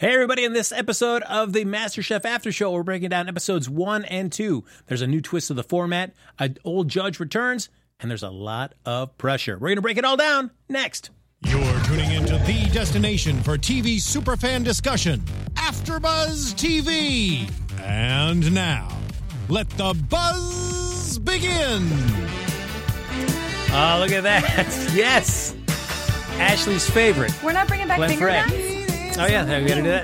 Hey, everybody, in this episode of the MasterChef After Show, we're breaking down episodes 1 and 2. There's a new twist to the format, an old judge returns, and there's a lot of pressure. We're going to break it all down next. You're tuning into the destination for TV superfan discussion, AfterBuzz TV. And now, let the buzz begin. Oh, look at that. Yes. Ashley's favorite. We're not bringing back Glenn finger Frey. guns? Oh, yeah, we got to do that.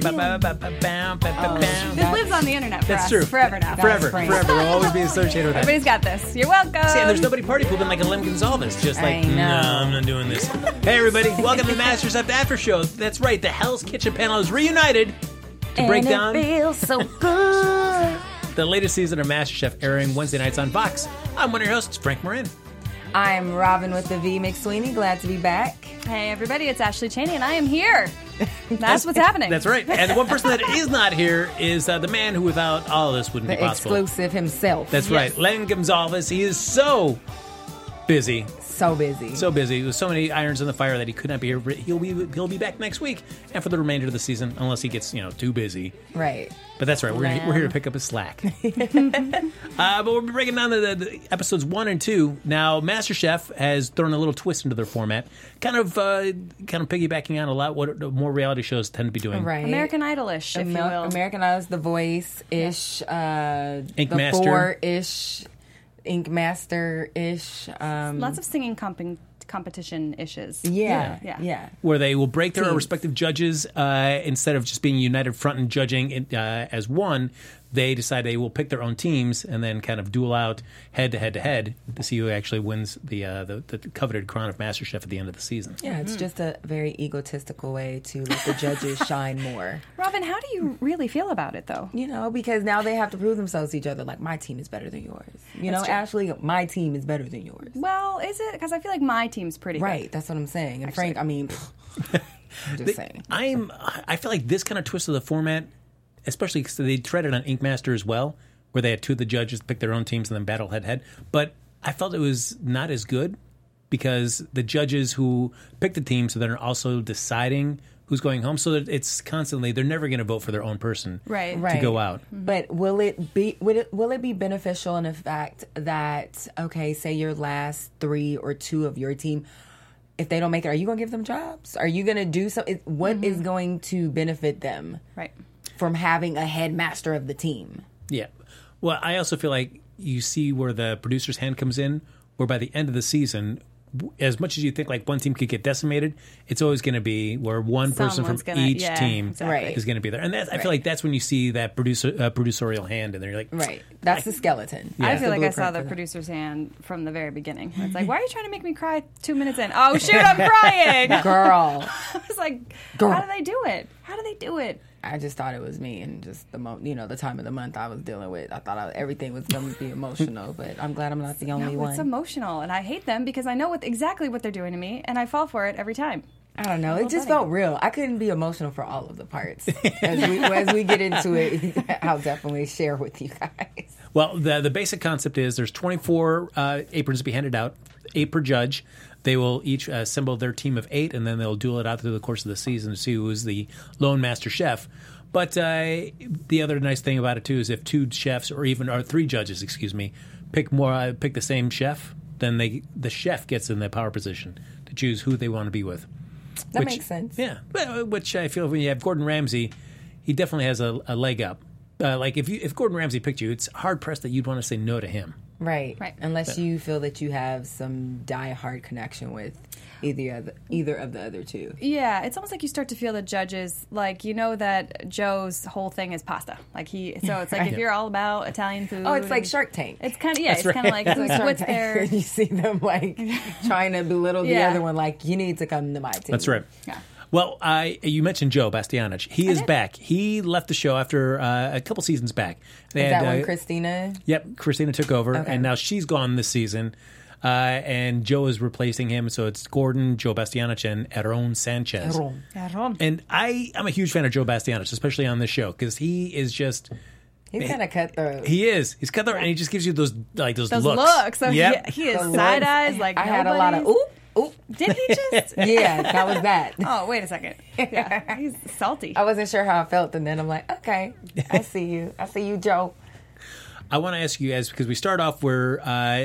This lives on the internet for That's us true. forever now. Forever. We'll always be associated with that. Everybody's got this. You're welcome. See, and there's nobody party pooping like a Lem Gonzalez. Just like, I know. no, I'm not doing this. Hey, everybody. Welcome to the MasterChef After Show. That's right. The Hell's Kitchen panel is reunited to break down it feels so good. the latest season of MasterChef, airing Wednesday nights on Fox. I'm one of your hosts, Frank Marin. I'm Robin with the V McSweeney. Glad to be back. Hey, everybody. It's Ashley Cheney, and I am here. That's what's happening. That's right. And the one person that is not here is the man who without all of this wouldn't The be possible. exclusive himself. That's right. Len Gonzalez. He is so busy. So busy. So busy with so many irons in the fire that he could not be here. He'll be back next week and for the remainder of the season, unless he gets too busy. Right. But that's right. We're here to pick up his slack. But we're breaking down the episodes 1 and 2. Now, MasterChef has thrown a little twist into their format, kind of piggybacking on a lot what more reality shows tend to be doing. Right. American Idol-ish, if you will. American Idol's The Voice-ish. Ink The Master. 4-ish. Ink Master-ish. Lots of singing competition-ishes. Yeah. Where they will break their Teams. respective judges instead of just being united front and judging as one. They decide they will pick their own teams and then kind of duel out head to head to see who actually wins the coveted crown of MasterChef at the end of the season. Yeah, it's just a very egotistical way to let the judges shine more. Robin, how do you really feel about it, though? Because now they have to prove themselves to each other. Like, my team is better than yours. That's true. Ashley, my team is better than yours. Well, is it? Because I feel like my team's pretty good. Right, that's what I'm saying. And Frank, I'm just saying. I feel like this kind of twist of the format, especially because they treaded on Ink Master as well, where they had two of the judges pick their own teams and then battle head-to-head. But I felt it was not as good because the judges who pick the teams so they're also deciding who's going home. So that it's constantly, they're never going to vote for their own person to go out. But will it be beneficial in the fact that, okay, say your last 3 or 2 of your team, if they don't make it, are you going to give them jobs? Are you going to do something? What is going to benefit them? Right. From having a headmaster of the team. Yeah. Well, I also feel like you see where the producer's hand comes in, where by the end of the season, as much as you think like one team could get decimated, it's always going to be where one person from each team is going to be there. And I feel like that's when you see that producerial hand, and then you're like... Right. That's the skeleton. Yeah. I feel like I saw the producer's hand from the very beginning. It's like, why are you trying to make me cry 2 minutes in? Oh, shoot, I'm crying! Girl. I was like, how do they do it? How do they do it? I just thought it was me, and just the time of the month I was dealing with. I thought everything was going to be emotional, but I'm glad I'm not the only one. It's emotional, and I hate them because I know exactly what they're doing to me, and I fall for it every time. I don't know. It just felt real. I couldn't be emotional for all of the parts. As we get into it, I'll definitely share with you guys. Well, the basic concept is there's 24 aprons to be handed out, 8 per judge. They will each assemble their team of 8, and then they'll duel it out through the course of the season to see who is the lone master chef. But the other nice thing about it, too, is if 2 chefs or 3 judges, pick the same chef, then the chef gets in the power position to choose who they want to be with. That makes sense. Yeah, which I feel when you have Gordon Ramsay, he definitely has a leg up. Like if Gordon Ramsay picked you, it's hard pressed that you'd want to say no to him. Right. Unless you feel that you have some die-hard connection with either of the other 2. Yeah, it's almost like you start to feel the judges, like, that Joe's whole thing is pasta. So it's like if you're all about Italian food. Oh, it's like Shark Tank. It's kind of like what's there. You see them trying to belittle the other one, like, you need to come to my team. That's right. Yeah. Well, you mentioned Joe Bastianich. He is back. He left the show after a couple seasons back. Is that when Christina? Yep, Christina took over, and now she's gone this season. And Joe is replacing him, so it's Gordon, Joe Bastianich, and Aaron Sanchez. Aaron. And I'm a huge fan of Joe Bastianich, especially on this show, because he is just... He's kind of cutthroat. He is. He's cutthroat, and he just gives you those looks. So he is side eyes like I nobody. had a lot of ooh. oh, Did he just? yeah, that was that. Oh, wait a second. Yeah, he's salty. I wasn't sure how I felt, and then I'm like, okay, I see you, Joe. I want to ask you guys, because we start off where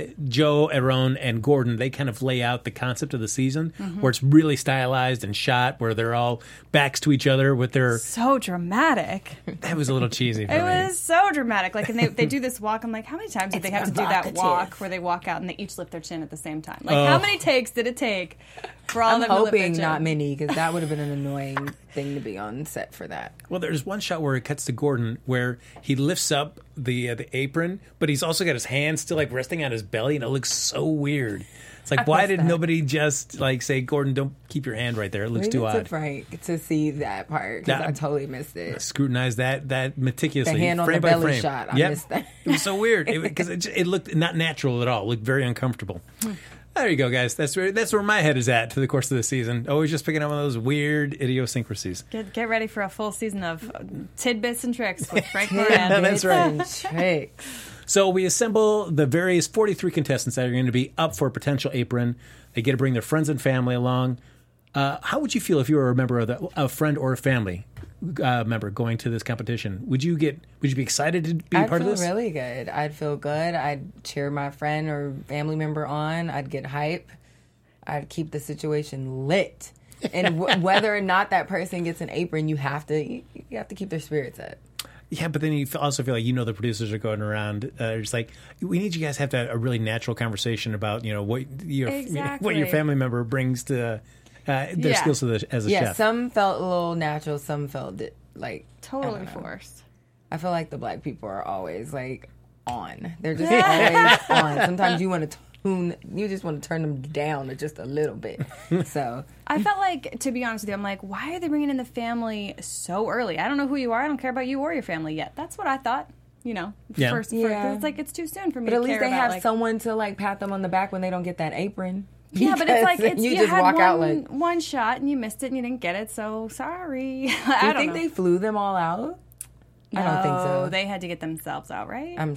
Joe, Aaron, and Gordon, they kind of lay out the concept of the season, where it's really stylized and shot, where they're all backs to each other with their... So dramatic. That was a little cheesy for It me. was so dramatic. Like, and they do this walk. I'm like, how many times did they have to do that evocative. walk where they walk out and they each lift their chin at the same time? Like, how many takes did it take for all I'm of them to lift their hoping chin? not many, because that would have been an annoying thing to be on set for that. Well, there's one shot where it cuts to Gordon where he lifts up the apron, but he's also got his hands still like resting on his belly, and it looks so weird. It's like, why missed did that. nobody just like say, Gordon, don't keep your hand right there? It looks We too need to odd. break to see that part, because That- I totally missed it. Scrutinize that meticulously, The hand on frame the by belly frame. shot, I Yep. missed that. It was so weird because it looked not natural at all. It looked very uncomfortable. There you go, guys. That's where my head is at to the course of the season. Always just picking up one of those weird idiosyncrasies. Get ready for a full season of tidbits and tricks with Frank Moran. That's right. Tricks. So we assemble the various 43 contestants that are going to be up for a potential apron. They get to bring their friends and family along. How would you feel if you were a member of a friend or a family member going to this competition? Would you be excited to be I'd part of feel this? really good. I'd feel good. I'd cheer my friend or family member on. I'd get hype. I'd keep the situation lit. And whether or not that person gets an apron, you have to keep their spirits up. Yeah, but then you also feel like the producers are going around. Just like, we need you guys to have a really natural conversation about what your what your family member brings to their skills as a Yeah, chef. some felt a little natural. Some felt like Totally I don't know. forced. I feel like the black people are always like on. They're just always on. Sometimes you want to you just want to turn them down just a little bit. So I felt like, to be honest with you, I'm like, why are they bringing in the family so early? I don't know who you are. I don't care about you or your family yet. That's what I thought. Yeah. Cause it's like, it's too soon for me but to at least care they about, have like, someone to like pat them on the back when they don't get that apron. Yeah, but it's like Because you just had walk out like. one shot and you missed it and you didn't get it, so sorry. Do I you don't think know. they flew them all out? I don't think so. No, they had to get themselves out, right? I don't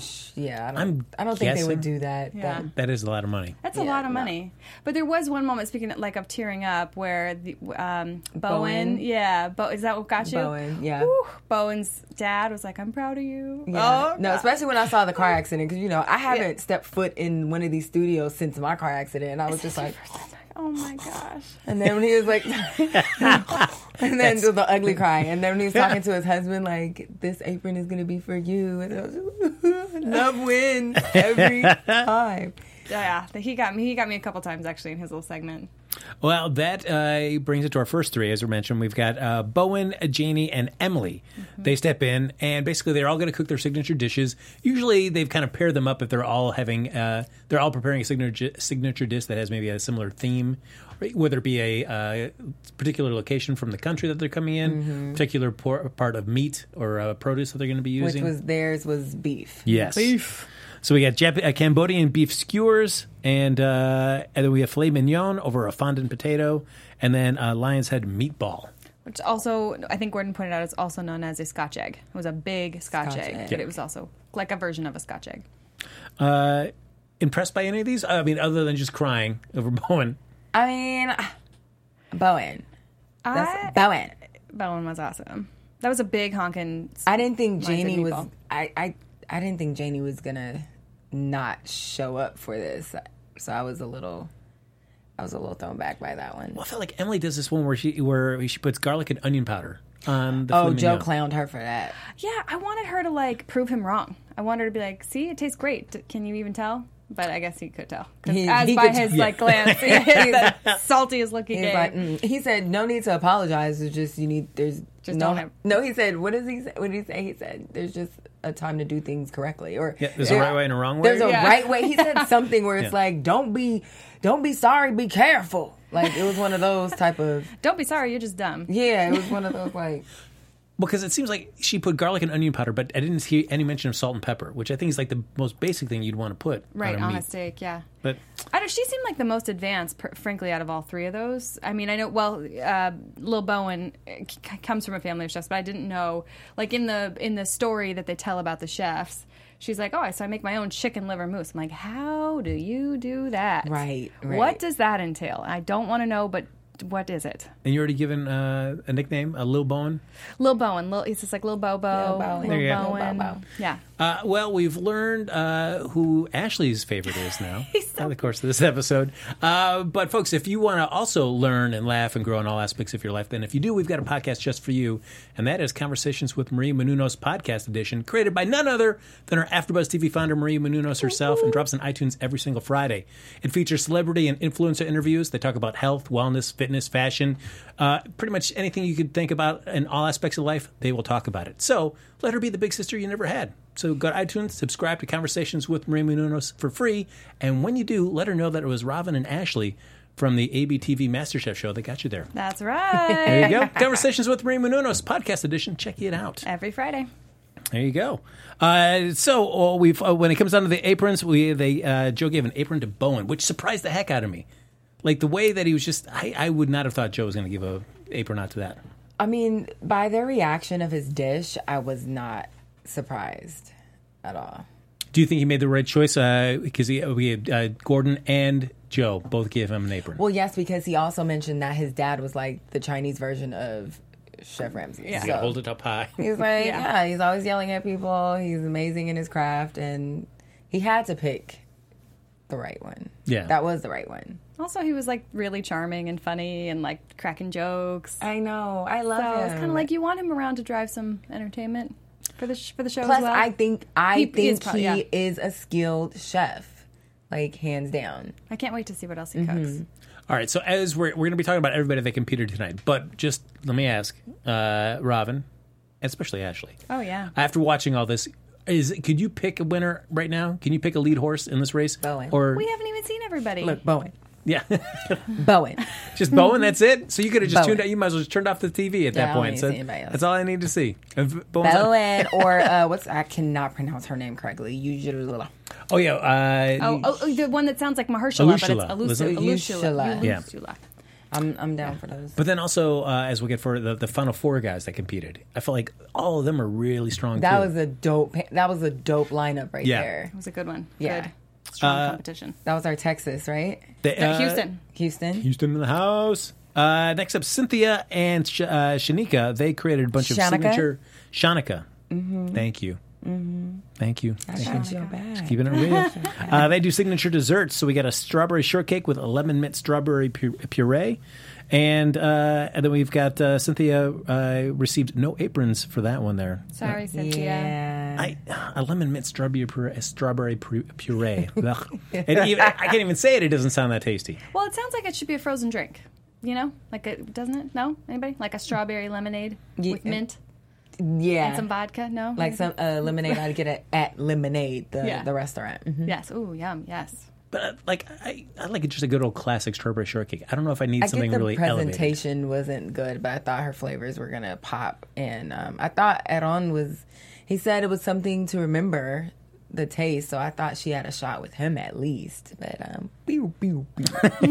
think they guessing. would do that. Yeah. That is a lot of money. That's a Yeah, lot of no. money. But there was one moment, speaking of tearing up, where the, Bowen, Bowen? yeah, is that what got you? Bowen, yeah. Whew, Bowen's dad was like, "I'm proud of you." Yeah. Oh, No, God. especially when I saw the car accident, because I haven't stepped foot in one of these studios since my car accident, and I was just like, Oh my gosh. and then when he was like, and then the ugly cry, and then when he was talking to his husband, like, this apron is gonna be for you, and I was like, love wins every time. Yeah, he got me a couple times actually in his little segment. Well, that brings it to our first three. As we mentioned, we've got Bowen, Janie, and Emily. Mm-hmm. They step in, and basically they're all going to cook their signature dishes. Usually, they've kind of paired them up if they're all preparing a signature dish that has maybe a similar theme, whether it be a particular location from the country that they're coming in, particular part of meat or produce that they're going to be Which using. theirs was beef. Yes. Beef. So we got Cambodian beef skewers, and then we have filet mignon over a fondant potato, and then lion's head meatball. Which also, I think Gordon pointed out, is also known as a Scotch egg. It was a big Scotch egg, egg. but it was also like a version of a Scotch egg. Impressed by any of these? I mean, other than just crying over Bowen. I mean, Bowen. Bowen. Bowen was awesome. That was a big honkin'. I didn't think Lion's head Janie was. meatball. I didn't think Janie was gonna not show up for this, so I was a little thrown back by that one. Well, I felt like Emily does this one where she puts garlic and onion powder on the Oh, filet Joe mignon. clowned her for that. Yeah, I wanted her to like prove him wrong. I wanted her to be like, "See, it tastes great. Can you even tell?" But I guess he could tell. 'Cause He by could- his yeah. like glance, the saltiest look he He's gave. like, he said, "No need to apologize. It's just there's Just no don't have- no." He said, "What does he say? What did he say?" He said, "There's just a time to do things correctly." Or Yeah, there's a right way and a wrong way. There's a Yeah. right way. He said something where it's Yeah. like, "Don't be sorry. Be careful." Like it was one of those type of Don't be sorry, you're just dumb. yeah. It was one of those like. Because it seems like she put garlic and onion powder, but I didn't hear any mention of salt and pepper, which I think is like the most basic thing you'd want to put Right, on a on meat. a steak, yeah. But She seemed like the most advanced, frankly, out of all three of those. I mean, I know, Lil Bowen comes from a family of chefs, but I didn't know, like in the story that they tell about the chefs, she's like, so I make my own chicken liver mousse. I'm like, how do you do that? Right. What does that entail? I don't want to know, but what is it? and you're already given a nickname, a Lil Bowen. Lil Bowen. It's just like Lil Bobo. Lil Bowen. There you go. Bowen. Lil Bobo. Yeah. Well, we've learned who Ashley's favorite is now in the course of this episode. But folks, if you want to also learn and laugh and grow in all aspects of your life, then if you do, we've got a podcast just for you, and that is Conversations with Maria Menounos Podcast Edition, created by none other than our AfterBuzz TV founder, Maria Menounos herself, and drops on iTunes every single Friday. It features celebrity and influencer interviews. They talk about health, wellness, fitness, fashion, pretty much anything you could think about in all aspects of life, they will talk about it. So let her be the big sister you never had. So go to iTunes, subscribe to Conversations with Maria Menounos for free, and when you do, let her know that it was Robin and Ashley from the ABTV MasterChef show that got you there. That's right. There you go. Conversations with Maria Menounos Podcast Edition. Check it out. Every Friday. There you go. So we've when it comes down to the aprons, Joe gave an apron to Bowen, which surprised the heck out of me. Like the way that he was just, I would not have thought Joe was going to give a apron out to that. I mean, by their reaction of his dish, I was not surprised at all. Do you think he made the right choice? Because we had Gordon and Joe both gave him an apron. Well, yes, because he also mentioned that his dad was like the Chinese version of Chef Ramsay. Yeah. You hold it up high. He's like, Yeah. he's always yelling at people. He's amazing in his craft, and he had to pick the right one. Yeah. That was the right one. Also, he was like really charming and funny and like cracking jokes. I know. I love So him. it's kind of like you want him around to drive some entertainment for the show Plus, as well. I think He is probably- he yeah. is a skilled chef, like hands down. I can't wait to see what else he cooks. All right, so as we're going to be talking about everybody that competed tonight, but just let me ask, Robin, especially Ashley. Oh yeah. After watching all this, could you pick a winner right now? Can you pick a lead horse in this race? Bowen. Or We haven't even seen everybody. Look, Bowen. yeah, Bowen. just Bowen. That's it. So you could have just Bowen. tuned out. You might as well just turned off the TV at Yeah, I that don't point. need to So see anybody else. that's all I need to see. If Bowen's on- Bowen or I cannot pronounce her name correctly. Usually. oh yeah. the one that sounds like Mahershala, but it's Alushala. Was it Alushala. Yeah. Alushala. I'm down for those. But then also, as we get for the final four guys that competed, I felt like all of them are really strong. That too. was a dope lineup right Yeah. there. It was a good one. Yeah. Good. Strong competition. That was our Texas, right? Houston. Houston. Houston in the house. Next up, Cynthia and Shanika. They created a bunch of Shanika? signature Shanika. Thank you. Thank you. I got your back. Keeping it real. They do signature desserts. So we got a strawberry shortcake with a lemon mint strawberry puree. And then we've got Cynthia received no aprons for that one there. Sorry, Cynthia. Yeah. A lemon mint strawberry puree. Ugh. I can't even say it. It doesn't sound that tasty. Well, it sounds like it should be a frozen drink. You know, doesn't it? No, anybody? Like a strawberry lemonade with mint Yeah. and some vodka. No, Like some lemonade I'd get it at Lemonade, Yeah. the restaurant. Mhm. Yes. Ooh, yum. Yes. But I like just a good old classic strawberry shortcake. I don't know if I need I something get the really elevated. presentation wasn't good, but I thought her flavors were gonna pop. And I thought Aaron he said it was something to remember the taste, so I thought she had a shot with him at least. But pew, pew, pew.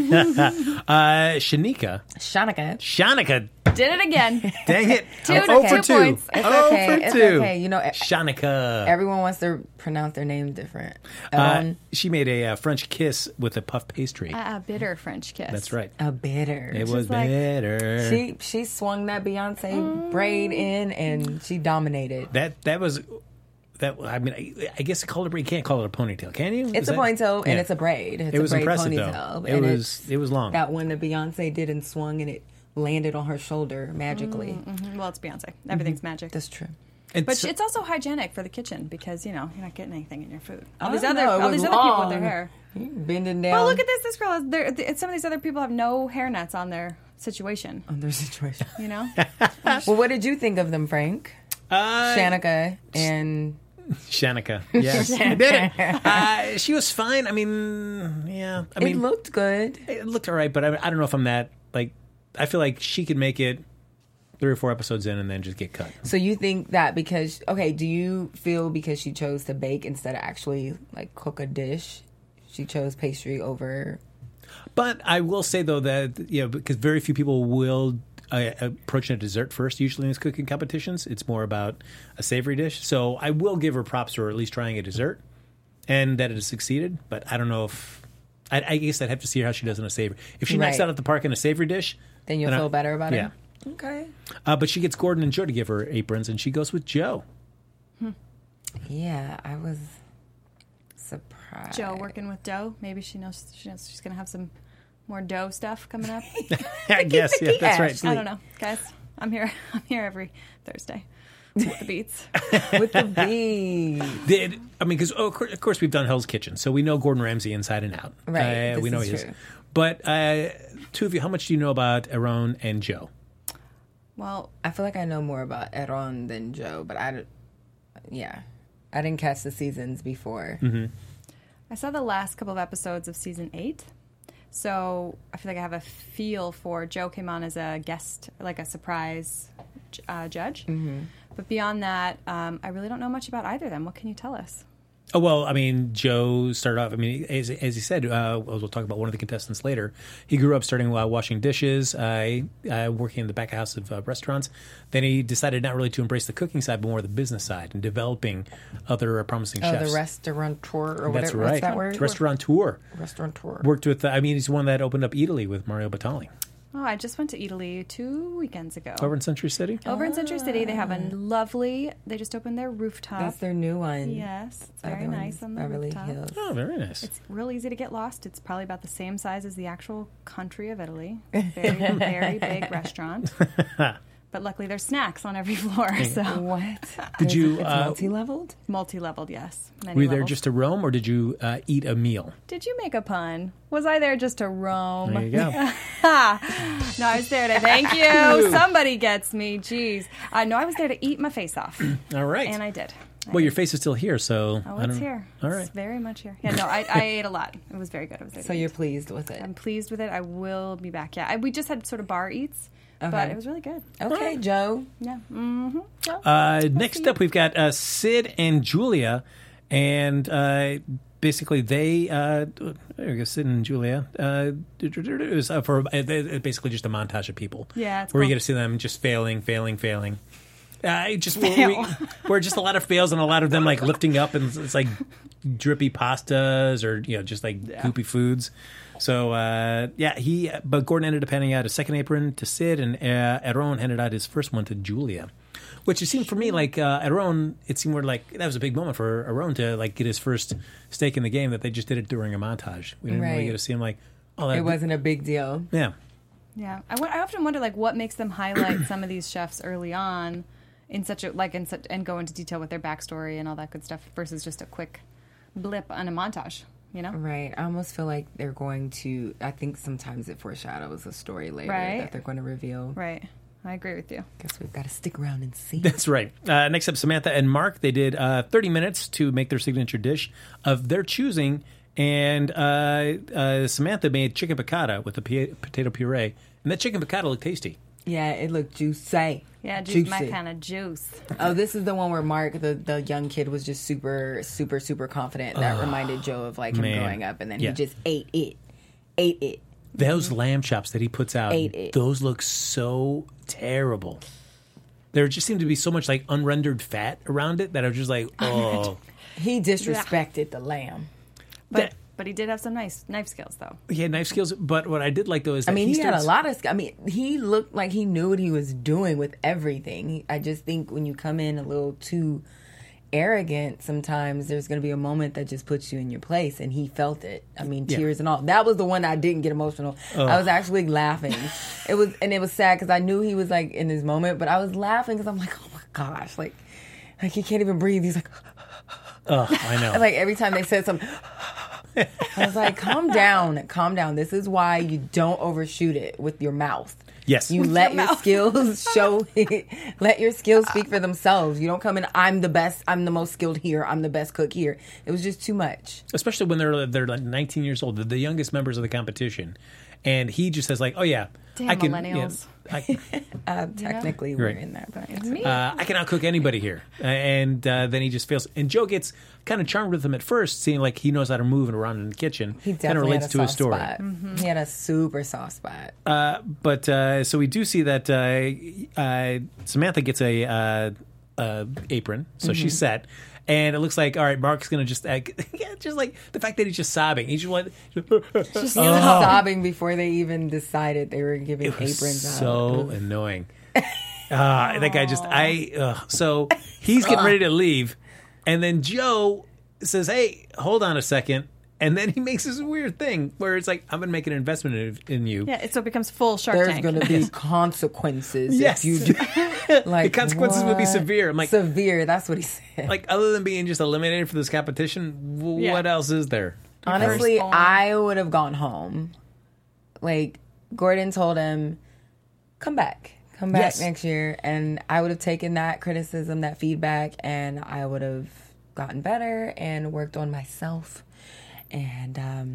Shanika, Did it again. dang it. Two- I'm 0 for 2 2. points. It's 0 okay. for It's 2. okay. You know, Shanika. everyone wants to pronounce their name different. Aaron, She made a French kiss with a puff pastry. A bitter French kiss. That's right. a bitter. It was like- better. She swung that Beyonce braid in and she dominated. That was that. I mean, I guess you can't call it a ponytail, can you? It's a ponytail and it's a braid. It's It was a braid impressive ponytail. though. And It was long. that one that Beyonce did and swung and it landed on her shoulder magically. Well, it's Beyonce. Everything's magic. That's true. But it's also hygienic for the kitchen because you're not getting anything in your food. All I these don't other know, it all was these other people with long. their hair. Bending down Well, look at this. This girl. Some of these other people have no hair nets on their situation. on their situation. You know. Well, what did you think of them, Frank? Shanika and Shanika. Yes, I did it. She was fine. I mean, yeah. I mean, it looked good. it looked all right, but I don't know if I'm that like. I feel like she could make it 3 or 4 episodes in and then just get cut. So you think that because, okay, do you feel because she chose to bake instead of actually like cook a dish, she chose pastry over? But I will say, though, that, because very few people will approach a dessert first, usually in these cooking competitions. It's more about a savory dish. So I will give her props for at least trying a dessert and that it has succeeded. But I don't know if... I guess I'd have to see how she does in a savory. If she knocks out at the park in a savory dish... Then you'll feel better about it? Yeah. Okay. But she gets Gordon and Joe to give her aprons, and she goes with Joe. Yeah, I was surprised. Joe working with dough. Maybe she knows she's going to have some more dough stuff coming up. I guess, yeah, that's right. I don't know, guys. I'm here every Thursday with the beats. With the beats. Because of course we've done Hell's Kitchen, so we know Gordon Ramsay inside and out. Right. We know he is. But two of you, how much do you know about Aaron and Joe? Well, I feel like I know more about Aaron than Joe, but I didn't catch the seasons before. Mm-hmm. I saw the last couple of episodes of season 8. So I feel like I have a feel for Joe came on as a guest, like a surprise judge. Mm-hmm. But beyond that, I really don't know much about either of them. What can you tell us? Oh, well, Joe started off, as he said, we'll talk about one of the contestants later. He grew up starting washing dishes, working in the back of house of restaurants. Then he decided not really to embrace the cooking side, but more the business side and developing other promising chefs. The restaurateur or whatever. That's right. What's that word? Restaurateur. Restaurateur. Worked with, he's the one that opened up Italy with Mario Batali. Oh, I just went to Italy 2 weekends ago. Over in Century City? Over in Century City, they have they just opened their rooftop. That's their new one. Yes, it's very nice on the Beverly rooftop. Hills. Oh, very nice. It's real easy to get lost. It's probably about the same size as the actual country of Italy. Very, very big restaurant. But luckily, there's snacks on every floor. So What? Did you... It's multi-leveled? Multi-leveled, yes. Many were you there levels. just to roam, or did you eat a meal? Did you make a pun? Was I there just to roam? There you go. No, I was there to thank you. Somebody gets me. Jeez. No, I was there to eat my face off. All right. And I did. Well, your face is still here, so... Oh, it's here. All right. It's very much here. Yeah, no, I ate a lot. It was very good. I was there So you're pleased with it? I'm pleased with it. I will be back. Yeah, we just had sort of bar eats, but it was really good. Okay, Joe. Yeah. Mm-hmm. Next up, we've got Sid and Julia, and basically they... there we go, Sid and Julia. It was basically just a montage of people. Yeah, it's where cool. you get to see them just failing. Where just a lot of fails and a lot of them like lifting up, and it's like drippy pastas or just like goopy foods. So but Gordon ended up handing out a second apron to Sid, and Aaron handed out his first one to Julia. Which it seemed for me like Aaron, it seemed like that was a big moment for Aaron to like get his first stake in the game. That they just did it during a montage. We didn't really get to see him like, it wasn't a big deal. Yeah. Yeah, I often wonder like what makes them highlight some of these chefs early on in such a and go into detail with their backstory and all that good stuff versus just a quick blip on a montage. Right. I almost feel like they're going to. I think sometimes it foreshadows a story later that they're going to reveal. Right. I agree with you. Guess we've got to stick around and see. That's right. Next up, Samantha and Mark. They did 30 minutes to make their signature dish of their choosing. And Samantha made chicken piccata with the potato puree. And that chicken piccata looked tasty. Yeah, it looked juicy. Yeah, juice, my kind of juice. Oh, this is the one where Mark, the young kid, was just super, super, super confident. That reminded Joe of like him growing up. And then he just ate it. Those lamb chops that he puts out, those look so terrible. There just seemed to be so much like unrendered fat around it that I was just like, oh. He disrespected the lamb. But he did have some nice knife skills, though. He had knife skills, but what I did like, though, is that he had a lot of... he looked like he knew what he was doing with everything. I just think when you come in a little too arrogant, sometimes there's going to be a moment that just puts you in your place, and he felt it. Tears and all. That was the one I didn't get emotional. I was actually laughing. It was sad because I knew he was, like, in his moment, but I was laughing because I'm like, oh, my gosh. Like he can't even breathe. He's like... Oh, I know. Like, every time they said something... I was like, calm down. This is why you don't overshoot it with your mouth. Yes. You let your skills show, let your skills speak for themselves. You don't come in, I'm the best, I'm the most skilled here, I'm the best cook here. It was just too much. Especially when they're like 19 years old, the youngest members of the competition. and he just says like, "Oh yeah, Damn I can." millennials. Technically, we're in there, but Me? I can outcook anybody here. And then he just fails. And Joe gets kind of charmed with him at first, seeing like he knows how to move and around in the kitchen. he kind of definitely relates had a to his soft story. spot. He had a super soft spot. But so we do see that Samantha gets a apron, so she's set. And it looks like, all right, Mark's going to just just like the fact that he's just sobbing. He's just like, He was sobbing before they even decided they were giving it was aprons out. so annoying. That guy just, so he's getting ready to leave. And then Joe says, hey, hold on a second. And then he makes this weird thing where it's like, I'm going to make an investment in you. Yeah, so it becomes full Shark There's Tank. going to be consequences Yes. if you do. Like, The consequences will be what? severe. I'm like, severe. That's what he said. like other than being just eliminated for this competition, Yeah. what else is there? Honestly, Firstborn. I would have gone home. Like, Gordon told him, come back Yes. next year. And I would have taken that criticism, that feedback, and I would have gotten better and worked on myself. And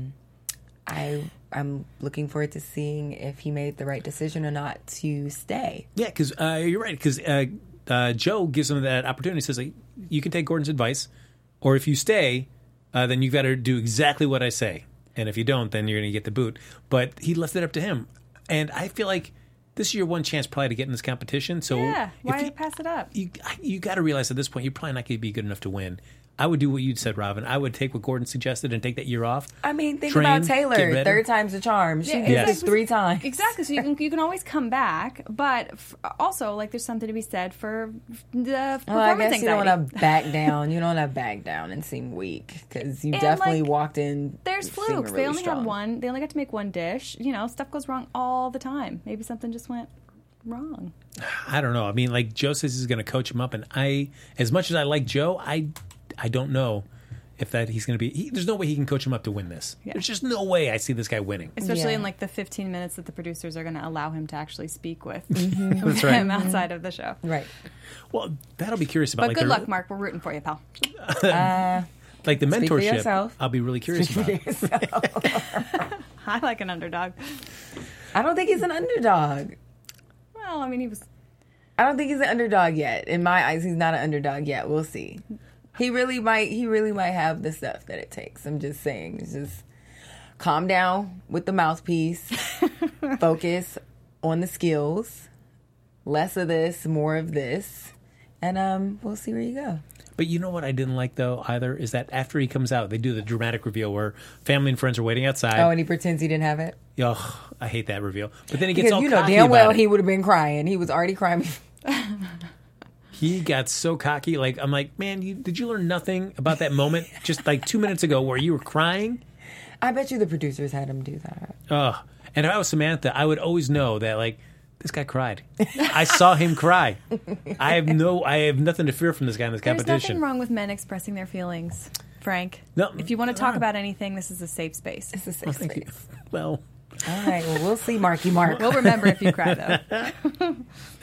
I'm looking forward to seeing if he made the right decision or not to stay. Yeah, because you're right. Because Joe gives him that opportunity. He says, like, you can take Gordon's advice, or if you stay, then you've got to do exactly what I say. And if you don't, then you're going to get the boot. But he left it up to him. And I feel like this is your one chance probably to get in this competition. So Yeah, why if you, pass it up? you got to realize at this point, you're probably not going to be good enough to win. I would do what you said, Robin. I would take what Gordon suggested and take that year off. I mean, think Train, about get Taylor. better. Third time's the charm. She did Yes. this 3 times. Exactly. So you can always come back, but also like there's something to be said for the Well, I performance guess you anxiety. don't want to back down. You don't want to back down and seem weak because you And, definitely like, walked in. There's seeming flukes. They really only strong. had one. They only got to make one dish. You know, stuff goes wrong all the time. Maybe something just went wrong. I don't know. I mean, like Joe says he's going to coach him up, and as much as I like Joe, I don't know if that he's going to be. There's no way he can coach him up to win this. Yeah. There's just no way I see this guy winning. Especially Yeah. in like the 15 minutes that the producers are going to allow him to actually speak with That's right. him outside of the show. Right. Well, that'll be curious about. But like good the, luck, Mark. We're rooting for you, pal. Like the Speak for mentorship. yourself. I'll be really curious about. I like an underdog. I don't think he's an underdog. Well, I mean, he was. I don't think he's an underdog yet. In my eyes, he's not an underdog yet. We'll see. He really might have the stuff that it takes. I'm just saying. It's just calm down with the mouthpiece. Focus on the skills. Less of this, more of this. And we'll see where you go. But you know what I didn't like though either is that after he comes out, they do the dramatic reveal where family and friends are waiting outside. Oh, and he pretends he didn't have it? Ugh, I hate that reveal. But then he gets Because all you know cocky damn well about it. he would have been crying. He was already crying. He got so cocky. Like I'm like, man, did you learn nothing about that moment just like 2 minutes ago where you were crying? I bet you the producers had him do that. Ugh. And if I was Samantha, I would always know that like this guy cried. I saw him cry. I have nothing to fear from this guy in this There's competition. nothing wrong with men expressing their feelings, Frank. No. If you want to talk about anything, this is a safe space. It's a safe Thank you. space. Well, All right, well, we'll see, Marky Mark. We'll remember if you cry, though.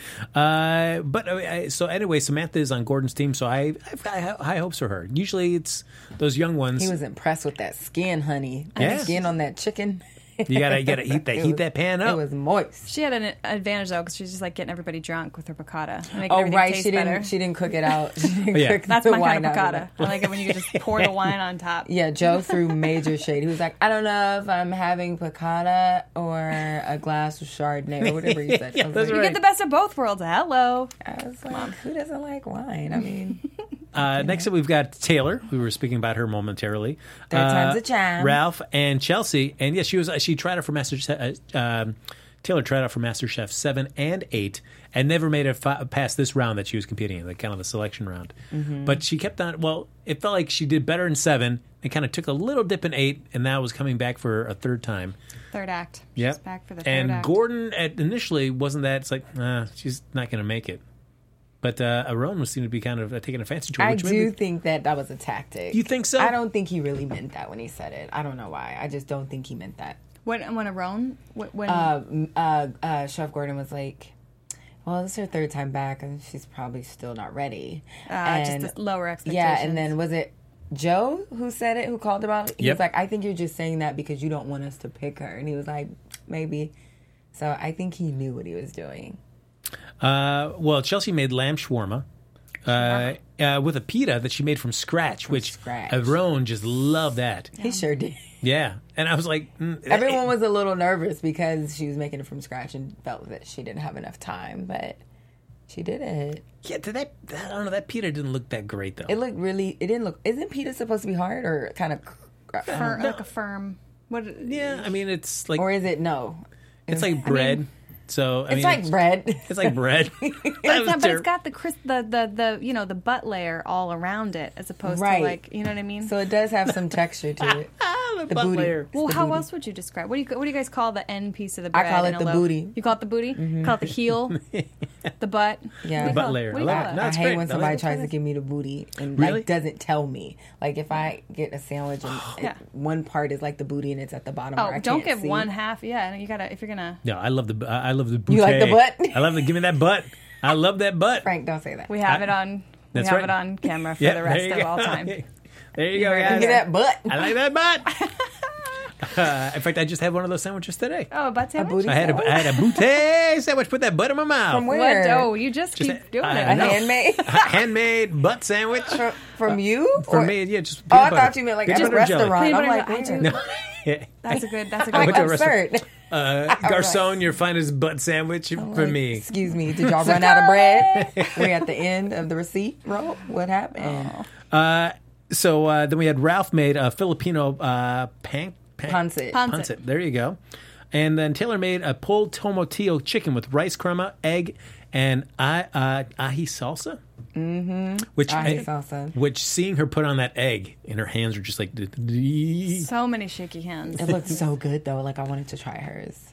so anyway, Samantha is on Gordon's team, so I have high hopes for her. Usually it's those young ones. He was impressed with that skin, honey. Yeah. That skin on that chicken. You gotta heat that pan up. It was moist. She had an advantage, though, because she's just like getting everybody drunk with her piccata. Making Oh, everything right. taste She better. didn't cook it out. She didn't Yeah. cook That's the my kind wine of out piccata. I like it when you can just pour the wine on top. Yeah, Joe threw major shade. He was like, I don't know if I'm having piccata or a glass of Chardonnay or whatever he said. Yeah, I was that's like, You right. get the best of both worlds. Hello. I was like, who doesn't like wine? I mean, Next up, we've got Taylor. We were speaking about her momentarily. Third time's a charm. Ralph and Chelsea, and yes, she tried out for Taylor tried out for MasterChef 7 and 8, and never made it past this round that she was competing in, like kind of the selection round. Mm-hmm. But she kept on. Well, it felt like she did better in 7, and kind of took a little dip in 8, and now was coming back for a third time. Third act. Yep. She's back for the third and act. Gordon initially wasn't that. It's like, she's not going to make it. But Aaron was seemed to be kind of taking a fancy to her. I Which do think that was a tactic. You think so? I don't think he really meant that when he said it. I don't know why. I just don't think he meant that. When Aaron? When Chef Gordon was like, well, this is her third time back, and she's probably still not ready. just the lower expectations. Yeah, and then was it Joe who said it, who called about it? He Yep. was like, I think you're just saying that because you don't want us to pick her. And he was like, maybe. So I think he knew what he was doing. Well, Chelsea made lamb shawarma with a pita that she made from scratch, which scratch. Aaron just loved that. He sure did. Yeah, and I was like, Everyone was a little nervous because she was making it from scratch and felt that she didn't have enough time, but she did it. Yeah, I don't know. That pita didn't look that great though. It looked really. It didn't look. Isn't pita supposed to be hard or kind of? Like a firm. What? Yeah, I mean, it's like Or is it no? it's like bread. So I It's mean, like bread. It's like bread. But it's got the butt layer all around it, as opposed Right. to like, you know what I mean. So it does have some texture to it. the The butt booty. layer. Well, the how booty. else would you describe? What do you guys call the end piece of the I bread? call in it a the loaf? booty. You call it the booty? Call it the heel? The butt? Yeah. What do you Butt call it? layer. What do you I call love it? it. No, I it's hate great. when I somebody like it. tries to give me the booty and Really? like doesn't tell me. Like if I get a sandwich and Yeah. one part is like the booty and it's at the bottom. Oh, where I don't can't give see. one half. Yeah, you gotta, if you're gonna. No, I love the booty. You like the butt? I love the. Give me that butt. I love that butt. Frank, don't say that. We have it on. That's we have right. it on camera for Yeah, the rest there you of go. all time. There you go, heard it guys. Give me that butt. I like that butt. In fact, I just had one of those sandwiches today. Oh, butt sandwich. booty I had a booty sandwich. Put that butt in my mouth. From where? What? Oh, you just Just keep doing I it. know. Handmade Handmade butt sandwich from you? from Or- me. Yeah, just. Oh, I peanut butter. thought you meant like Peanut at a butter and jelly. restaurant. Peanut I'm butter like, and jelly. where? No. Yeah. That's a good. That's a I good. went to a question. Absurd. Garcon, your finest butt sandwich for Like, me. Excuse me, did y'all run out of bread? We're at the end of the receipt roll. What happened? So then we had Ralph made a Filipino Pancit. pancit. There you go. And then Taylor made a pulled tomatillo chicken with rice crema, egg, and ahi salsa. Mm-hmm. Ahi salsa. Which seeing her put on that egg and her hands were just like. So many shaky hands. It looked so good though. Like I wanted to try hers.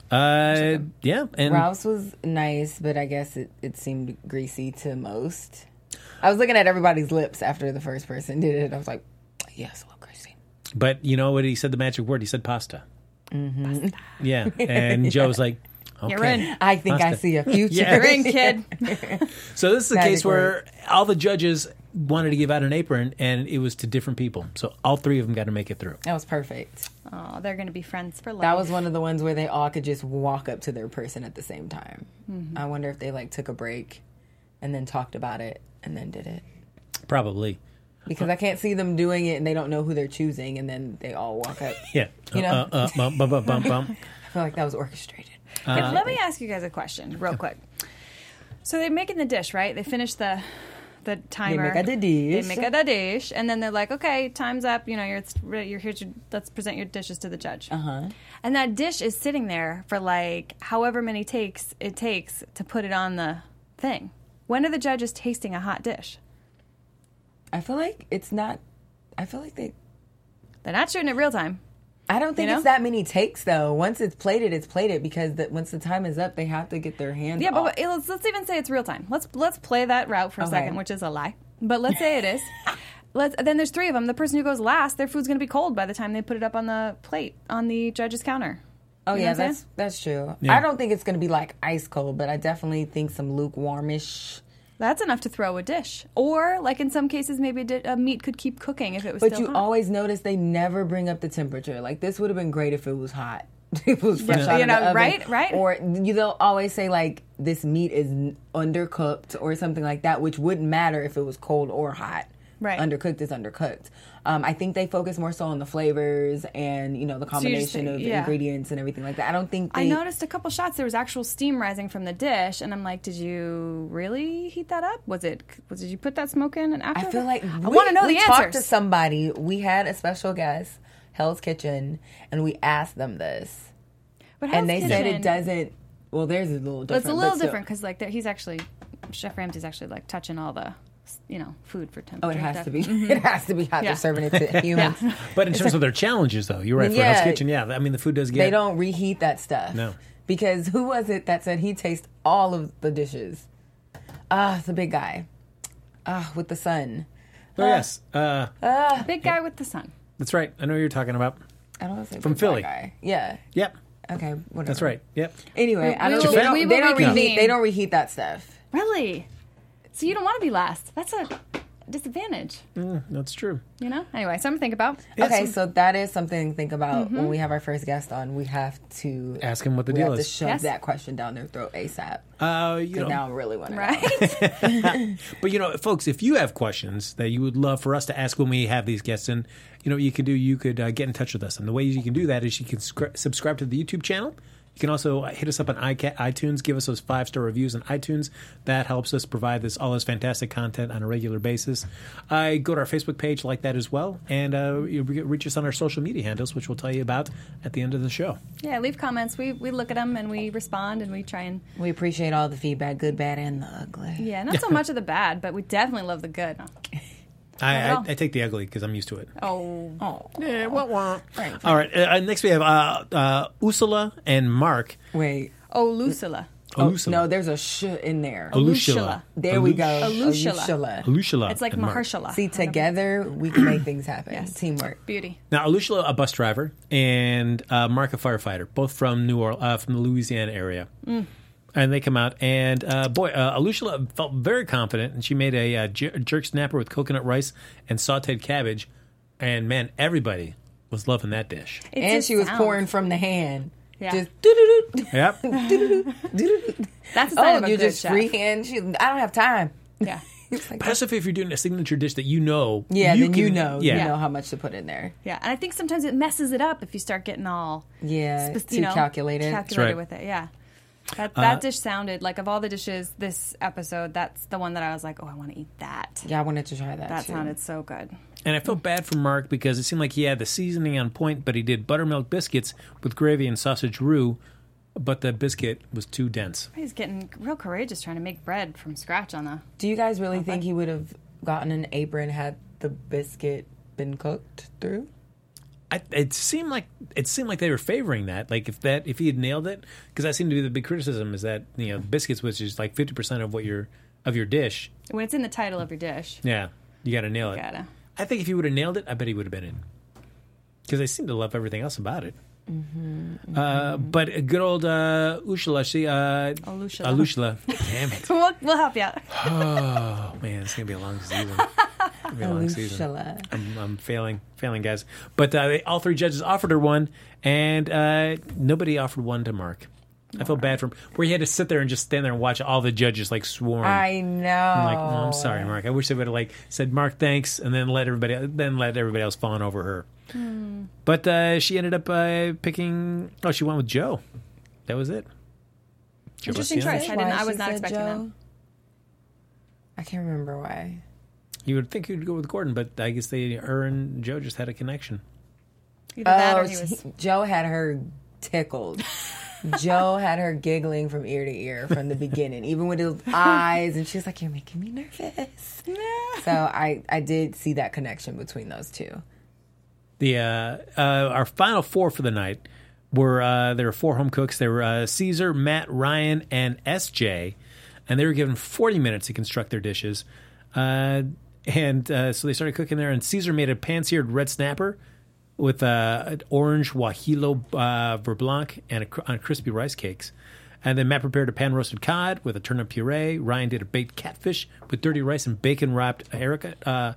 Yeah, and Ralph's was nice, but I guess it seemed greasy to most. I was looking at everybody's lips after the first person did it. I was like, yes, a little greasy. but you know what he said? The magic word. He said pasta. Mm-hmm. Yeah, and Joe was like, okay. You're in. I think I Pasta. see a future. Yeah. You're in, kid. So this is a Magic case where word. all the judges wanted to give out an apron, and it was to different people. So all three of them got to make it through. That was perfect. Oh, they're gonna be friends for life. That was one of the ones where they all could just walk up to their person at the same time. I wonder if they like took a break and then talked about it and then did it. Probably. Because I can't see them doing it and they don't know who they're choosing and then they all walk up. Yeah. You know? Bum, bum, bum, bum, bum. I feel like that was orchestrated. Okay, let me ask you guys a question real quick. So they're making the dish, right? They finish the timer. make a dish. They make a dish, and then they're like, "Okay, time's up. You know, you're here to let's present your dishes to the judge." And that dish is sitting there for like however many takes it takes to put it on the thing. When are the judges tasting a hot dish? I feel like it's not. I feel like they. They're not shooting it real time. I don't think You know? it's that many takes though. Once it's plated because once the time is up, they have to get their hands. Yeah, off. but let's even say it's real time. Let's play that route for a Okay. second, which is a lie. But let's say it is. Then there's three of them. The person who goes last, their food's going to be cold by the time they put it up on the plate on the judge's counter. Oh You know yeah, what I'm saying? that's true. Yeah. I don't think it's going to be like ice cold, but I definitely think some lukewarmish. That's enough to throw a dish. Or, like in some cases, maybe a meat could keep cooking if it was But still you hot. always notice they never bring up the temperature. Like this would have been great if it was hot. If it was fresh Yeah. out You of the know, oven. right? Or they'll always say like this meat is undercooked or something like that, which wouldn't matter if it was cold or hot. Right. Undercooked is undercooked. I think they focus more so on the flavors and the you just combination think- of yeah. ingredients and everything like that. I don't think I they. noticed a couple shots. There was actual steam rising from the dish, and I'm like, "Did you really heat that up? Did you put that smoke in?" And after, I feel like I want to know the we talked to answers. somebody. We had a special guest, Hell's Kitchen, and we asked them this, But Hell's and they said Kitchen- it doesn't. Well, there's a little different. But it's a but little still. different because like he's actually Chef Ramsay's actually like touching all the food for Oh, temperature. it has stuff. to be. It has to be hot. Yeah. They're serving it to humans. But in terms of their challenges, though, you're right. For Yeah. Hell's Kitchen, yeah. I mean, the food does get. They don't reheat that stuff. No. Because who was it that said he tastes all of the dishes? The big guy. With the sun. Oh, yes. Big guy with the sun. That's right. I know what you're talking about. I don't want to say From big black Philly. guy. Yeah. Yep. Okay. Whatever. That's right. Yep. Anyway, I don't. will- They don't, we will they don't reconvene. reheat. They don't reheat that stuff. Really? So you don't want to be last? That's a disadvantage. That's true. You know. Anyway, something to think about. Okay, so that is something to think about when we have our first guest on. We have to Ask him what the we deal have is. to shove Yes. that question down their throat ASAP. You know, Now I really want to know. Right. but you know, folks, if you have questions that you would love for us to ask when we have these guests in, you know, what you could get in touch with us, and the way you can do that is you can subscribe to the YouTube channel. You can also hit us up on iTunes, give us those 5-star reviews on iTunes. That helps us provide all this fantastic content on a regular basis. Go to our Facebook page, like that as well, and you reach us on our social media handles, which we'll tell you about at the end of the show. Yeah, leave comments. We look at them and we respond and we try and. We appreciate all the feedback, good, bad, and the ugly. Yeah, not so much of the bad, but we definitely love the good. I take the ugly because I'm used to it. Oh. Yeah, wah. Right. All right, next we have Ursula and Mark. Wait. Oh, Lucilla. Ursula. No, there's a sh in there. Alushila. There we go. Alushila. Alushila. It's like and Mark. Mahershala. See, together we can make things happen. Yes. Teamwork. Beauty. Now, Alushila, a bus driver, and Mark, a firefighter, both from from the Louisiana area. And they come out, and Alushila felt very confident, and she made a jerk snapper with coconut rice and sauteed cabbage, and man, everybody was loving that dish. It's And a she was sound. pouring from the hand. Yeah. Just doo-doo-doo. Yep. That's a sign of a you good just chef. freehand. I don't have time. Yeah. It's like, Especially if you're doing a signature dish that you know. yeah, then you can- know. Yeah. You know how much to put in there. Yeah, and I think sometimes it messes it up if you start getting all Yeah, too calculated. right. with it. Yeah, that dish sounded like, of all the dishes this episode, that's the one that I was like, oh, I want to eat that. Yeah, I wanted to try that That too. sounded so good. And I felt bad for Mark because it seemed like he had the seasoning on point, but he did buttermilk biscuits with gravy and sausage roux, but the biscuit was too dense. He's getting real courageous trying to make bread from scratch on the. Do you guys really think he would have gotten an apron had the biscuit been cooked through? It seemed like they were favoring that. Like if he had nailed it, because that seemed to be the big criticism is that biscuits, which is like 50% of your dish. When it's in the title of your dish, Yeah, you got to nail it. gotta. I think if he would have nailed it, I bet he would have been in. Because they seem to love everything else about it. But a good old Ursula, Alushila. Damn it. We'll help you out. Oh, man, it's going to be a long season. It'll be a long season. Alushila. I'm failing, guys. But all 3 judges offered her one, and nobody offered one to Mark. I felt bad for him. Where he had to sit there and just stand there and watch all the judges like swarm. I know. I'm like, oh, I'm sorry, Mark. I wish they would have like said, Mark, thanks, and then let everybody else fawn over her. But she ended up picking. Oh, she went with Joe. That was it. Joe Interesting Bastiano. choice. Why I was she not said expecting Joe? that. I can't remember why. You would think you'd go with Gordon, but I guess her and Joe just had a connection. Either that or he was. Joe had her tickled. Joe had her giggling from ear to ear from the beginning, even with his eyes, and she was like, "You're making me nervous." So I did see that connection between those two. Our final 4 for the night were there were 4 home cooks. There were Caesar, Matt, Ryan, and SJ, and they were given 40 minutes to construct their dishes. So they started cooking there, and Caesar made a pan-seared red snapper with an orange guajillo verblanc and on crispy rice cakes. And then Matt prepared a pan-roasted cod with a turnip puree. Ryan did a baked catfish with dirty rice and bacon-wrapped haricot. I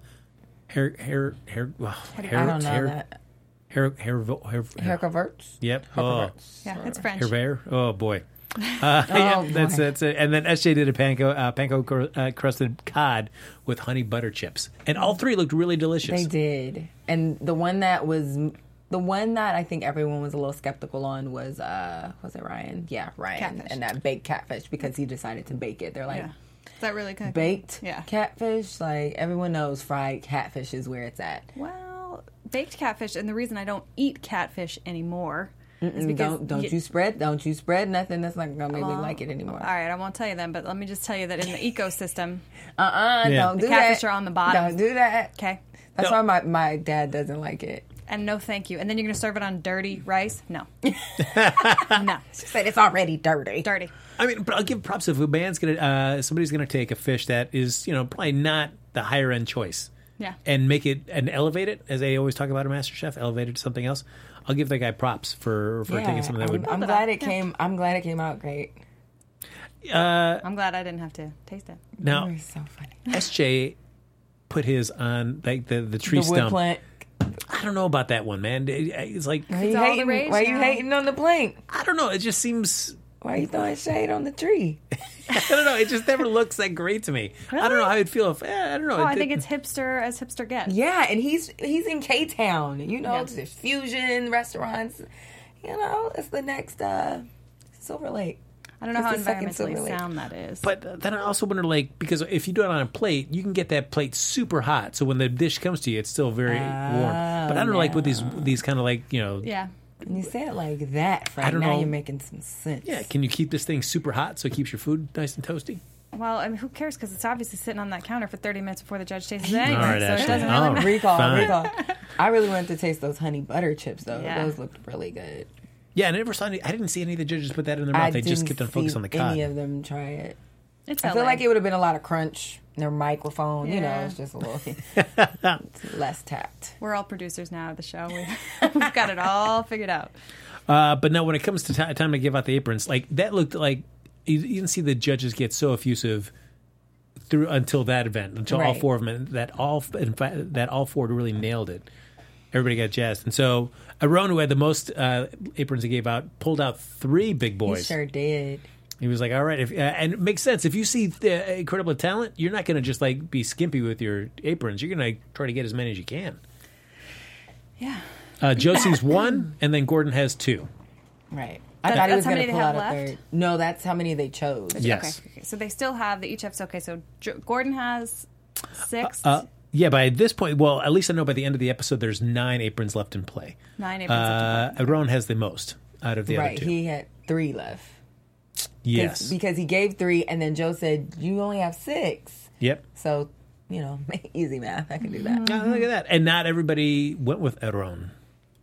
don't know that. Haricot. Yep. Oh, Yeah, it's French. Hervere. Oh boy. Oh, that's boy. it. And then SJ did a panko crusted cod with honey butter chips, and all 3 looked really delicious. They did, and the one that I think everyone was a little skeptical on was it Ryan? Yeah, Ryan, Catfish. and that baked catfish because he decided to bake it. They're like, Yeah. Is that really good? baked Yeah. catfish. Like everyone knows, fried catfish is where it's at. Well, baked catfish, and the reason I don't eat catfish anymore is because Don't you spread nothing that's not gonna make me like it anymore. All right, I won't tell you then, but let me just tell you that in the ecosystem, Yeah. Don't do the catfish that. are on the bottom. Don't do that. Okay, That's No. why my dad doesn't like it. and no thank you. And then you're going to serve it on dirty rice? No. No. She said it's already dirty. Dirty. I mean, but I'll give props if somebody's gonna take a fish that is probably not the higher end choice. Yeah. And make it and elevate it, as they always talk about a master chef, elevate it to something else. I'll give that guy props for taking something that would. I'm glad it came. I'm glad it came out great. I'm glad I didn't have to taste it. Now, You're so funny. SJ put his on like the tree The wood stump. plank. I don't know about that one, man. It's like Why you all the hating? rage Why you now. hating on the plank? I don't know. It just seems. Why you throwing shade on the tree? I don't know. It just never looks that great to me. I don't know how I'd feel if. I don't know. Oh, I think it's hipster as hipster gets. Yeah, and he's in K Town. You know, Yeah. there's fusion restaurants. You know, it's the next Silver Lake. I don't know how It's the second environmentally Silver Lake. sound that is. But then I also wonder, like, because if you do it on a plate, you can get that plate super hot. So when the dish comes to you, it's still very warm. But I don't know, like with these kind of like yeah. And you say it like that, Frank. I don't now know. you're making some sense. yeah. Can you keep this thing super hot so it keeps your food nice and toasty? Well, I mean, who cares? Because it's obviously sitting on that counter for 30 minutes before the judge tastes it anyway. All right, so Ashley. it doesn't All really right. matter. Recall. Fine. I really wanted to taste those honey butter chips, though. Yeah. Those looked really good. Yeah, I never saw any. I didn't see any of the judges put that in their mouth. They just didn't kept on focused see on the cod. any of them try it. It's I feel LA. like it would have been a lot of crunch. Their microphone, you know, Yeah. it's just a little it's less tact. We're all producers now of the show. We've got it all figured out. But no, when it comes to time to give out the aprons, like that looked like you can see the judges get so effusive through until that event, until all Right. four of them, that all four really nailed it. Everybody got jazzed, and so Aaron, who had the most aprons he gave out, pulled out 3 big He boys. sure did. He was like, "All right," and it makes sense. If you see incredible talent, you're not going to just like be skimpy with your aprons. You're going to try to get as many as you can. Yeah. Josie's 1, and then Gordon has 2. Right. I thought he that's was how going many to they pull have out a left? third. No, that's how many they chose. Yes. Okay. So they still have, they each have, okay, so Gordon has 6. Yeah, by this point, well, at least I know by the end of the episode, there's 9 aprons left in play. 9 aprons left in Aaron has the most out of the Right. other 2. He had 3 left. Yes. Because he gave 3, and then Joe said, you only have 6. Yep. So, you know, easy math. I can do that. Oh, look at that. And not everybody went with Aaron.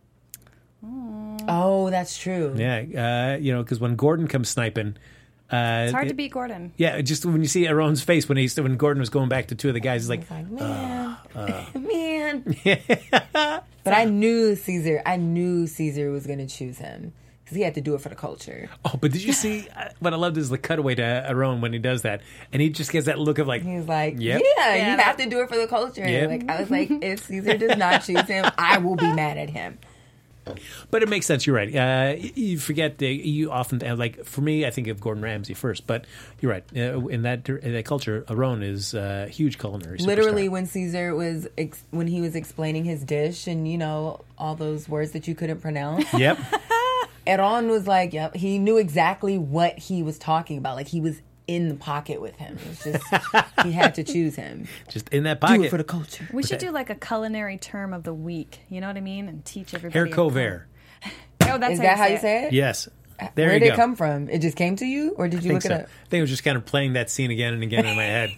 Oh, that's true. Yeah, because when Gordon comes sniping, It's hard to beat Gordon. Yeah, just when you see Aaron's face when Gordon was going back to 2 of the guys, he's like, It's like, man, man. But I knew Caesar was going to choose him because he had to do it for the culture. "Oh!" But did you see what I loved is the cutaway to Aaron when he does that, and he just gets that look of like, He was like, Yep. yeah, Yeah, you have to do it for the culture. Yep. Like I was like, if Caesar does not choose him, I will be mad at him. But it makes sense. You're right. You forget you often have, like, for me, I think of Gordon Ramsay first, but you're right. In that culture, Aaron is a huge culinary superstar. Literally, when Caesar was when he was explaining his dish and you know all those words that you couldn't pronounce, Yep. Aaron was like, yep, he knew exactly what he was talking about. Like he was in the pocket with him. It was just he had to choose him. Just in that Do pocket. it for the culture. We should do like a culinary term of the week. You know what I mean? And teach everybody. Haricot vert. Oh, that's Is that how you say it? Yes. There Where you did go. it come from? It just came to you, or did you I look think so. it up? I think I was just kind of playing that scene again and again in my head.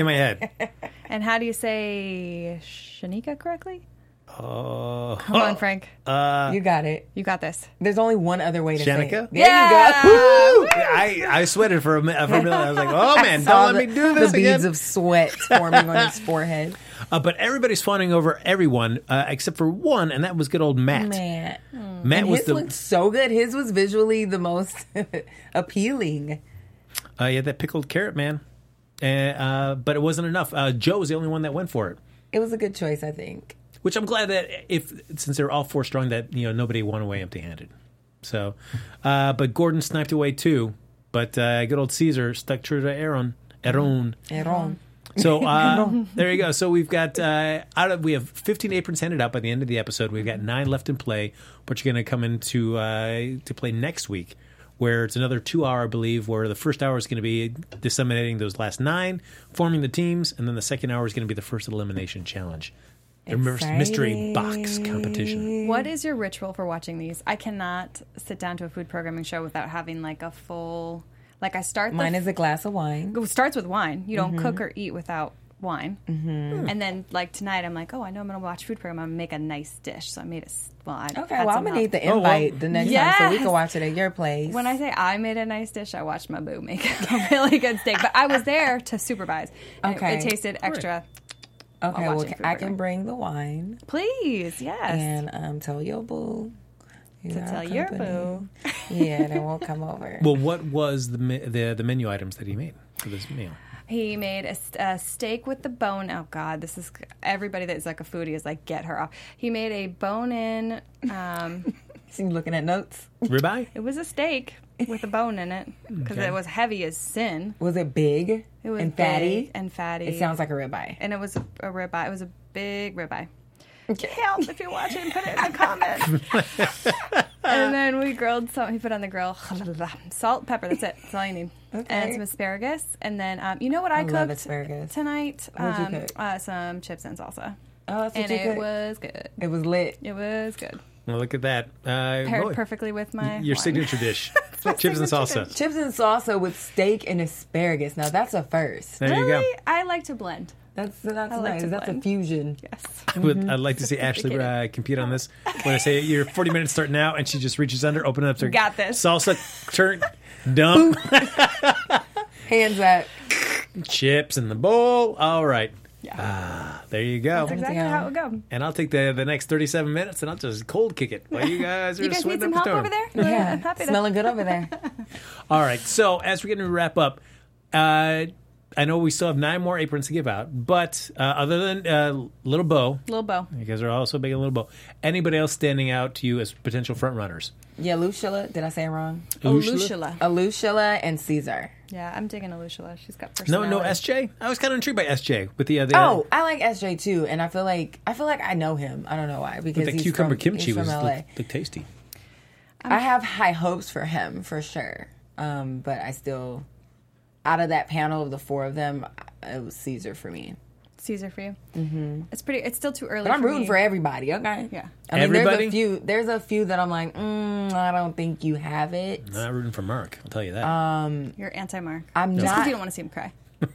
And how do you say Shanika correctly? Oh. Come on, Frank. You got it. You got this. There's only one other way to say Shanika? it. There Yeah! you go. I sweated for a minute. I was like, oh, man, Saw don't let me do this the again. beads of sweat forming on his forehead. But everybody's fawning over everyone except for one, and that was good old Matt. Man. Matt And was his the... looked so good. His was visually the most appealing. Yeah, that pickled carrot, man. But it wasn't enough. Joe was the only one that went for it. It was a good choice, I think. Which I'm glad that since they're all 4 strong, that nobody went away empty-handed. So, but Gordon sniped away too. But good old Caesar stuck true to Aaron. Aaron. So there you go. So we've got we have 15 aprons handed out by the end of the episode. We've got 9 left in play, which are going to come into to play next week, where it's another 2-hour, I believe, where the first hour is going to be disseminating those last 9, forming the teams, and then the second hour is going to be the first elimination challenge. The mystery box competition. What is your ritual for watching these? I cannot sit down to a food programming show without having like a full. Like I start. Mine is a glass of wine. It starts with wine. You don't cook or eat without wine. Mm-hmm. And then like tonight, I'm like, oh, I know I'm going to watch food program. I'm going to make a nice dish. So I made Okay, well, I'm going to need the invite the next time so we can watch it at your place. When I say I made a nice dish, I watched my boo make a really good steak. But I was there to supervise. And Okay. It tasted extra. Okay, I'll well, watch it I for can free. bring the wine Please, yes. and tell your boo. to tell your boo. Yeah, they won't come over. Well, what was the menu items that he made for this meal? He made a steak with the bone. Oh God, this is everybody that is like a foodie is like, get her off. He made a bone-in. See you looking at notes. Ribeye? It was a steak with a bone in it because Okay. it was heavy as sin. Was it big It was and fatty? big and fatty. It sounds like a ribeye. And it was a ribeye. It was a big ribeye. Help if you're watching, put it in the comments. And then we grilled some. He put on the grill salt, pepper. That's it. That's all you need. Okay. And some asparagus. And then you know what I love cooked asparagus. tonight? What'd you cook? Some chips and salsa. Oh, that's what And you it cooked? was good. It was lit. It was good. Well, look at that. Paired boy, perfectly with my your wine. signature dish. Chips and salsa. Chips and salsa with steak and asparagus. Now that's a first. There you go. Really? I like to blend. That's like nice. to That's a blend. fusion. Yes. I'd like to see Ashley compete on this. When I say you're 40 minutes starting now, and she just reaches under, open it up to Got this. salsa, turn, dump, Hands up. chips in the bowl. All right. Yeah. There you go. That's exactly how it would go. And I'll take the next 37 minutes, and I'll just cold kick it while you guys are You guys need sweating some up the help storm. over there? Yeah. I'm happy to. Smelling good over there. All right. So as we're getting to wrap up, I know we still have 9 more aprons to give out, but other than Little Bo, Little bow. you guys are also big on Little Bo. Anybody else standing out to you as potential front runners? Yeah, Lucilla. Did I say it wrong? Alushila. Alushila and Caesar. Yeah, I'm digging Alushila. She's got No, personality. SJ. I was kind of intrigued by SJ with the Oh, I like SJ too, and I feel like I know him. I don't know why because the he's cucumber from, kimchi he's from was LA. looked tasty. I have high hopes for him for sure, but I still, out of that panel of the 4 of them, it was Caesar for me. Caesar for you. Mm-hmm. It's still too early. But I'm rooting me. for everybody. Okay. Yeah. I mean, Everybody? There's a few that I'm like, I don't think you have it. I'm not rooting for Mark. I'll tell you that. You're anti-Mark. I'm Just because not. you don't want to see him cry.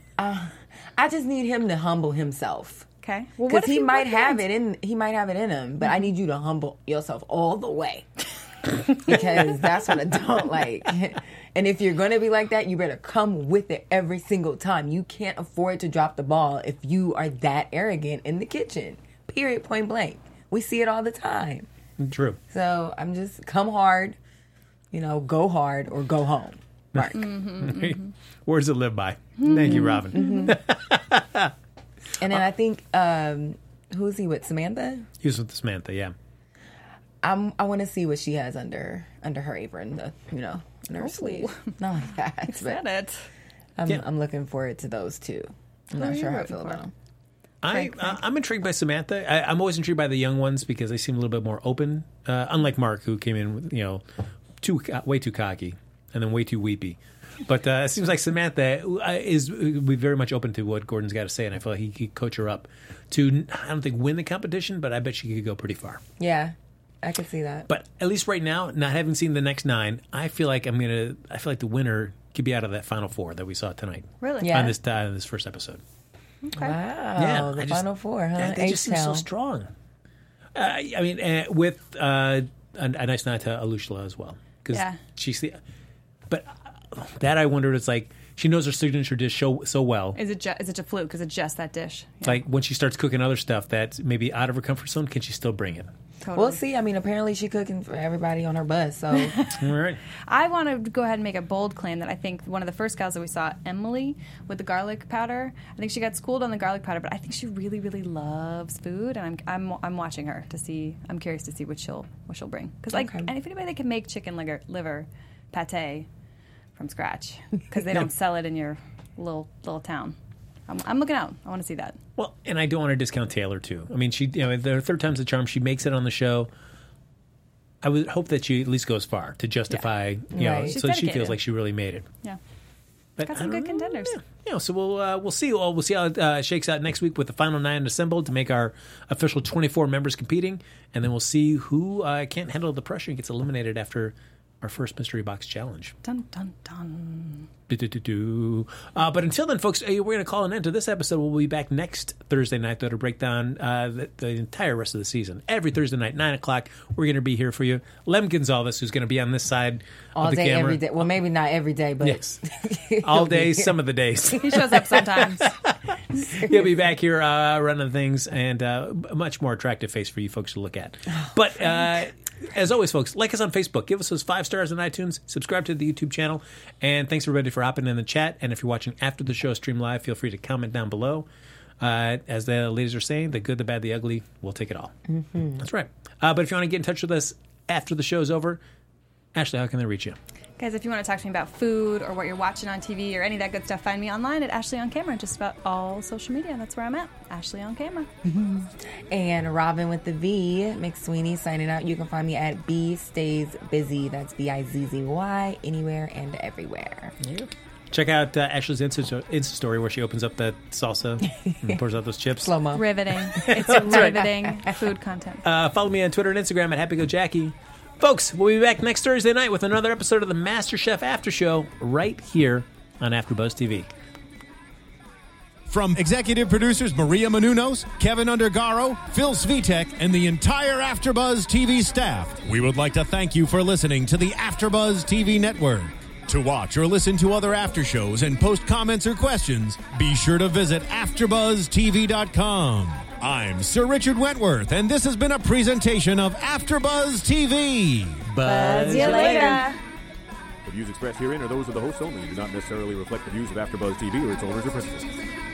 I just need him to humble himself. Okay. Well, Because he might have it in him, but I need you to humble yourself all the way. Because that's what I don't like. And if you're going to be like that, you better come with it every single time. You can't afford to drop the ball if you are that arrogant in the kitchen. Period, point blank. We see it all the time. True. So I'm just come hard, go hard or go home. Mark. Words to live by. Thank you, Robin. And then I think, who is he with? Samantha? He was with Samantha, yeah. I want to see what she has under her apron, under her sleeve. Not like that. Said But it. I'm looking forward to those two. I'm not are sure you how I rooting feel for? about them. I'm intrigued by Samantha. I'm always intrigued by the young ones because they seem a little bit more open. Unlike Mark, who came in with, way too cocky and then way too weepy. But it seems like Samantha would be very much open to what Gordon's got to say, and I feel like he could coach her up to, I don't think win the competition, but I bet she could go pretty far. Yeah, I could see that. But at least right now, not having seen the next 9, I feel like the winner could be out of that final 4 that we saw tonight. Really? Yeah. On this first episode. Okay. Wow, the final 4, huh? They just seem so H-Town. strong. With a nice nod to Alushla as well, because Yeah. she's the. But that I wondered, it's like she knows her signature dish so well. Is it just a fluke? Is it just that dish? Yeah, Like when she starts cooking other stuff that's maybe out of her comfort zone, can she still bring it? totally. We'll see. I mean, apparently she cooking for everybody on her bus. So All right. I want to go ahead and make a bold claim that I think one of the first gals that we saw, Emily, with the garlic powder. I think she got schooled on the garlic powder, but I think she really, really loves food, and I'm watching her to see. I'm curious to see what she'll bring because Okay. and if anybody that can make chicken liver pate from scratch because they don't sell it in your little town. I'm looking out. I want to see that. Well, and I don't want to discount Taylor too. I mean, she, the third time's the charm. She makes it on the show. I would hope that she at least goes far to justify, Right. She's so that she dedicated. feels like she really made it. Yeah. But Got some I don't good know. contenders. Yeah. So we'll see. We'll see how it shakes out next week with the final 9 assembled to make our official 24 members competing, and then we'll see who can't handle the pressure and gets eliminated after our first mystery box challenge. Dun dun dun. But until then, folks, we're going to call an end to this episode. We'll be back next Thursday night to break down the entire rest of the season. Every Thursday night, 9 o'clock, we're going to be here for you. Lem Gonzalez, who's going to be on this side all of the day, camera. every day. Well, maybe not every day, but Yes. All day, some of the days. He shows up sometimes. He'll be back here running things and a much more attractive face for you folks to look at. But as always, folks, like us on Facebook. Give us those 5 stars on iTunes. Subscribe to the YouTube channel. And thanks, everybody, for hopping in the chat. And if you're watching after the show stream live, feel free to comment down below. As the ladies are saying, the good, the bad, the ugly, we'll take it all. Mm-hmm. That's right. But if you want to get in touch with us after the show's over, Ashley, how can they reach you? Guys, if you want to talk to me about food or what you're watching on TV or any of that good stuff, find me online at Ashley on Camera. Just about all social media. That's where I'm at. Ashley on Camera. And Robin with the V, McSweeney signing out. You can find me at B Stays Busy. That's BIZZY, anywhere and everywhere. Yeah. Check out Ashley's Insta story where she opens up that salsa and pours out those chips. Slow-mo. Riveting. It's riveting food content. Follow me on Twitter and Instagram at HappyGoJackie. Folks, we'll be back next Thursday night with another episode of the MasterChef After Show right here on AfterBuzz TV. From executive producers Maria Menounos, Kevin Undergaro, Phil Svitek, and the entire AfterBuzz TV staff, we would like to thank you for listening to the AfterBuzz TV network. To watch or listen to other after shows and post comments or questions, be sure to visit AfterBuzzTV.com. I'm Sir Richard Wentworth, and this has been a presentation of AfterBuzz TV. Buzz you later. The views expressed herein are those of the hosts only and do not necessarily reflect the views of AfterBuzz TV or its owners or principals.